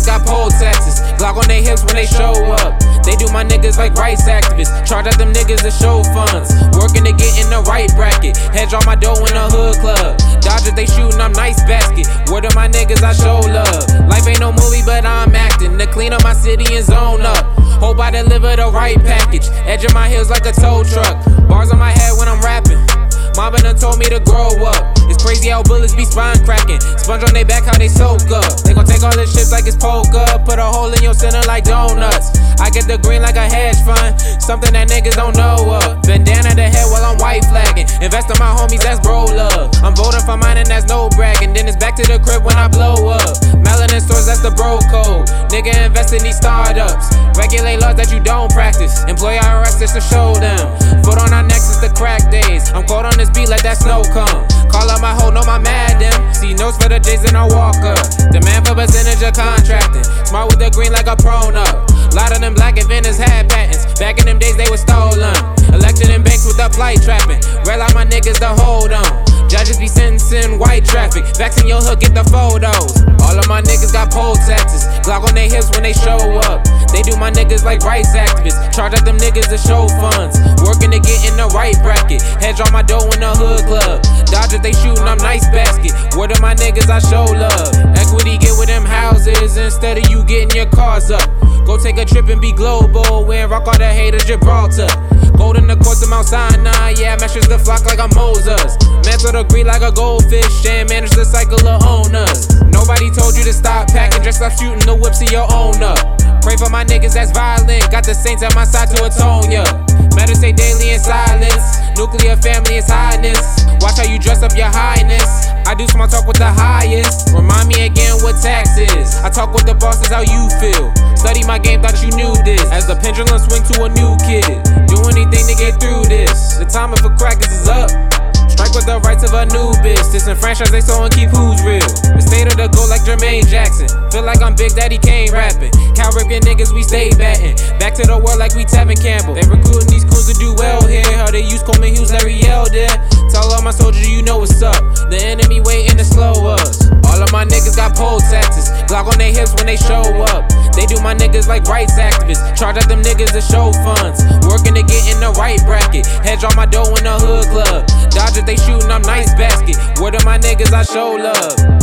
niggas got poll taxes. Glock on their hips when they show up. They do my niggas like rights activists. Charge out them niggas to show funds. Working to get in the right bracket. Hedge on my dough in the hood club. Dodgers they shooting, I'm nice basket. Word of my niggas, I show love. Life ain't no movie, but I'm acting to clean up my city and zone up. Hope I deliver the right package. Edge of my heels like a tow truck. Bars on my head when I'm rapping. Mama done told me to grow up. It's crazy how bullets be spine cracking. Sponge on they back, how they soak up. They gon' take all this shit like it's poker. Put a hole in your center like donuts. I get the green like a hedge fund. Something that niggas don't know of. Bandana the head while I'm white flagging. Invest in my homies, that's bro love. I'm voting for mine and that's no bragging. Then it's back to the crib when I blow up. Melanin stores, that's the bro code. Nigga invest in these startups. Regulate laws that you don't practice. Employ IRS just to show them. Foot on our necks is the crack days. I'm caught on this beat like that snow come. Call up my hoe, know my madam. See notes for the J's and I walk up. Demand for percentage of contracting. Smart with the green like a up. Lot of them black inventors had patents. Back in them days they were stolen. Elected in banks with the flight trapping. Red like my niggas to hold on. Judges be sentencing white traffic. Vax in your hood, get the photos. All of my niggas got poll taxes. Glock on their hips when they show up. They do my niggas like rights activists. Charge out them niggas to show funds. Working to get in the right bracket. Hedge on my dough in the hood club. Dodgers they shooting, I'm nice basket. Word of my niggas, I show love. Equity get with them houses instead of you getting your cars up. Go take a trip and be global. Win rock all the haters, Gibraltar. Gold in the course of Mount Sinai. Yeah, meshes the flock like I'm Moses. Mantle the greed like a goldfish. And manage the cycle of owners. Nobody told you to stop packing. Just stop shooting the whips of your owner. Pray for my niggas that's violent. Got the saints at my side to atone ya. Meditate daily in silence. Nuclear family is highness. Watch how you dress up your highness. I do small talk with the highest. Remind me again what tax is. I talk with the bosses how you feel. Study my game, thought you knew this. As the pendulum swing to a new kid. Do anything to get through this. The timing for crackers is up. Strike with the rights of a new bitch. Disenfranchise they so and keep who's real. The state of the goal like Jermaine Jackson. Feel like I'm Big Daddy Kane rapping. Cow ripping niggas, we stay batting. Back to the world like we Tevin Campbell. They recruiting these crews to do well here. How they use Coleman Hughes, Larry Elder. Tell all my soldiers you know what's up. The enemy waiting to slow us. All of my niggas got poll taxes. Glock on their hips when they show up. They do my niggas like rights activists. Charge out them niggas to show funds. Working to get in the right bracket. Hedge on my dough in the hood club. Dodgers they shooting, I'm nice basket. Word of my niggas, I show love.